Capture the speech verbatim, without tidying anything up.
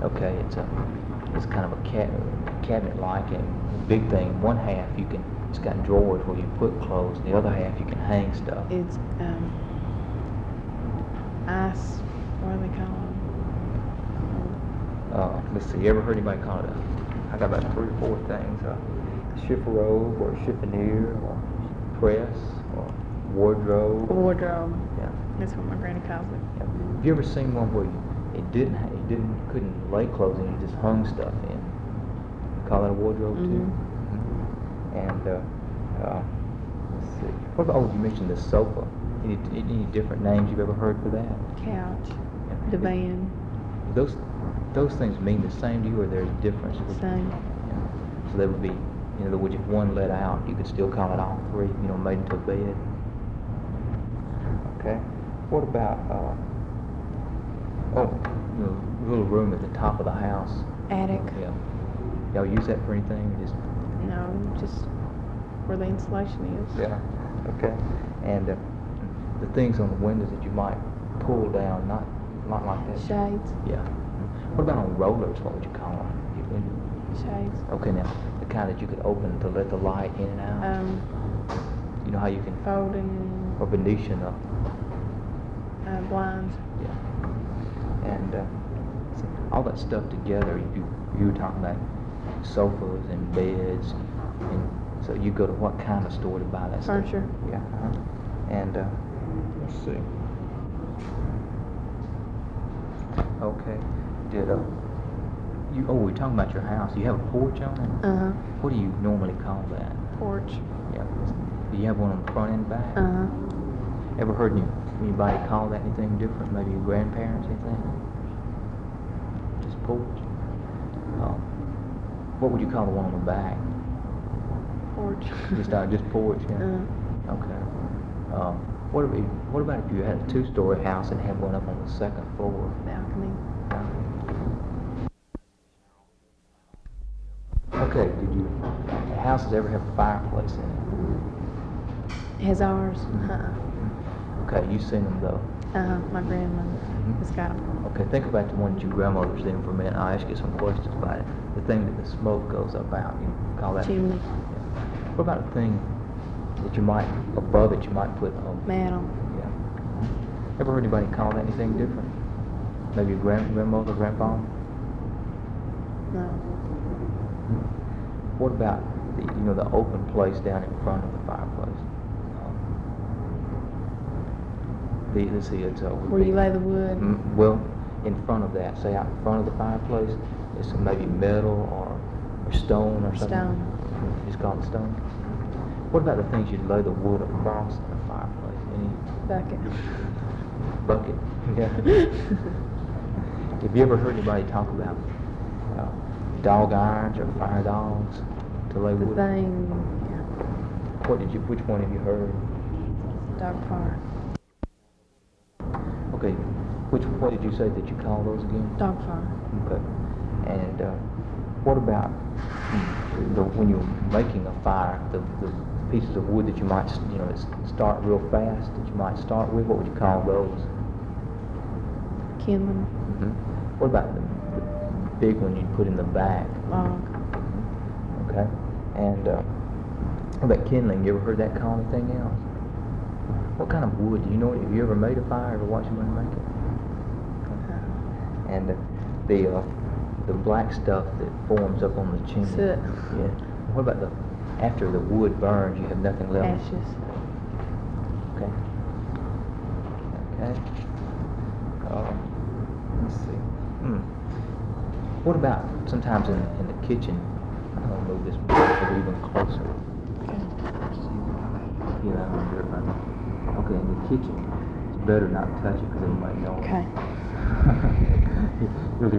Okay, it's a, it's kind of a cat, cabinet-like, and big thing. One half you can, it's got drawers where you put clothes. The other half you can hang stuff. It's um, ice. What do they call them? Uh, let's see. You ever heard anybody call it a? I got about three or four things. Uh, a chifforobe or a chiffonier or press or wardrobe. Wardrobe. Yeah. That's what my granny calls it. Yeah. Have you ever seen one where you, it didn't, ha- it didn't, couldn't lay clothes in, you just hung stuff in? You call that a wardrobe too? Mhm. Mm-hmm. And uh, uh, let's see. What about? Oh, you mentioned the sofa. Any, any different names you've ever heard for that? Couch. Yeah. Divan. Those, those things mean the same to you, or there's a difference? Same. Yeah. So they would be, in other words, if one let out, you could still call it all three, you know, made into a bed. Okay. What about, uh, oh, you know, little room at the top of the house? Attic. Yeah. Y'all use that for anything? Or just No, just where the insulation is. yeah. Okay. And uh, the things on the windows that you might pull down, not not like that. Shades. Yeah. What about on rollers? What would you call them? You window? Shades. Okay, now the kind that you could open to let the light in and out. Um, You know how you can, folding. or Venetian, uh, Uh, blinds. yeah. And uh, see, all that stuff together, you you were talking about sofas and beds, and so you go to what kind of store to buy that stuff? Furniture. Yeah. Uh-huh. And uh, let's see. Okay. Did uh, you? Oh, we're talking about your house. You have a porch on it. Uh huh. What do you normally call that? Porch. Yeah. Do you have one on the front and back? Uh huh. Ever heard any, anybody call that anything different? Maybe your grandparents, anything? Just porch? Uh, what would you call the one on the back? Porch. Just uh, just porch, yeah? Uh, Okay. Uh, what, if, what about if you had a two-story house and had one up on the second floor? balcony. Okay, did you, houses ever have a fireplace in Has ours. Mhm. Uh it? Okay, you've seen them though. uh. Uh, my grandmother Mhm. has got them. Okay, think about the one that your grandmother's in for a minute. I'll ask you some questions about it. The thing that the smoke goes up out, you call that? Chimney. Yeah. What about a thing that you might, above it, you might put on? Mantle. Yeah. Ever heard anybody call that anything different? Maybe your grand, grandmother, grandpa? No. What about the, you know, the open place down in front of the fireplace? Um, the, let's see, it's uh, would Where be- you lay the wood. Mm, well, in front of that, say out in front of the fireplace, it's maybe metal or, or stone or something. Stone. Just call it stone. What about the things you'd lay the wood across in the fireplace? Any Bucket. bucket? Yeah. Have you ever heard anybody talk about uh, dog irons or fire dogs to lay The wood? thing. What did you? Which one have you heard? Dog fire. Okay. Which? What did you say that you call those again? Dog fire. Okay. And uh, what about the, when you're making a fire, the, the pieces of wood that you might, you know, s- start real fast, that you might start with? What would you call those? Kindling. Mm-hmm. What about the, the big one you put in the back? Log. Okay. And uh, what about kindling? You ever heard that called anything else? What kind of wood? Do you know? Have you ever made a fire? Ever watched somebody make it? And uh, the uh, the black stuff that forms up on the chimney. Soot. Yeah. What about the after the wood burns? You have nothing left. Ashes. Okay. Okay. Uh, let's see. Hmm. What about sometimes in in the kitchen? I'm gonna move this maybe even closer. Yeah, I'm gonna do it right now. Okay, in the kitchen, it's better not to touch it because they might know. Okay. Really